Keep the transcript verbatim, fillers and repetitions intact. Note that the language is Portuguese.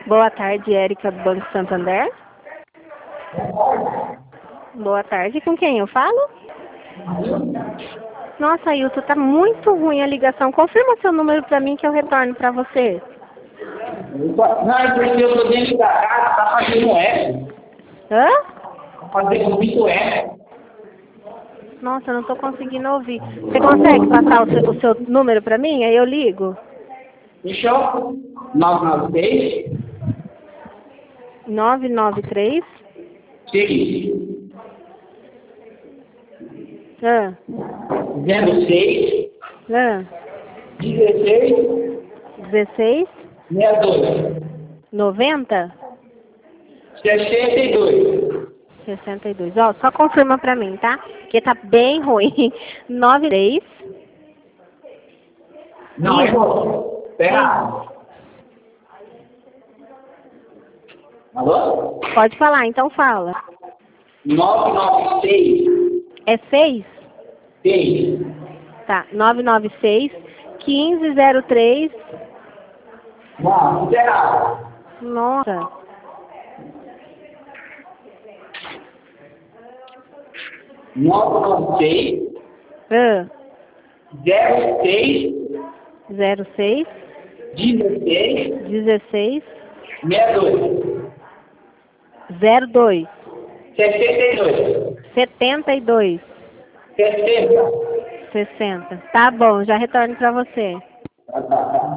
Boa tarde, Érica do Banco Santander. Boa tarde, com quem eu falo? Nossa, Ailton, tá muito ruim a ligação. Confirma seu número pra mim que eu retorno pra você. Não, é porque eu tô dentro da casa, tá fazendo eco. Hã? Tá fazendo muito eco. Nossa, eu não tô conseguindo ouvir. Você consegue passar o seu, o seu número pra mim? Aí eu ligo. Fechou? nove nove seis nove nove três. seis Ah, zero seis ah, dezesseis dezesseis. sessenta e dois. noventa. sessenta e dois. sessenta e dois. Ó, só confirma pra mim, tá? Porque tá bem ruim. nove três. Não, é Isso. bom. Pera. Alô? Pode falar, então fala. nove nove seis É seis? seis Tá. nove nove seis, quinze zero três. Não, zero. Nossa. nove nove seis Ah, zero seis zero seis, dezesseis dezesseis, sessenta e dois. zero dois, sessenta e dois. setenta e dois, sessenta. sessenta. Tá bom, já retorno pra você. Tá, tá, tá.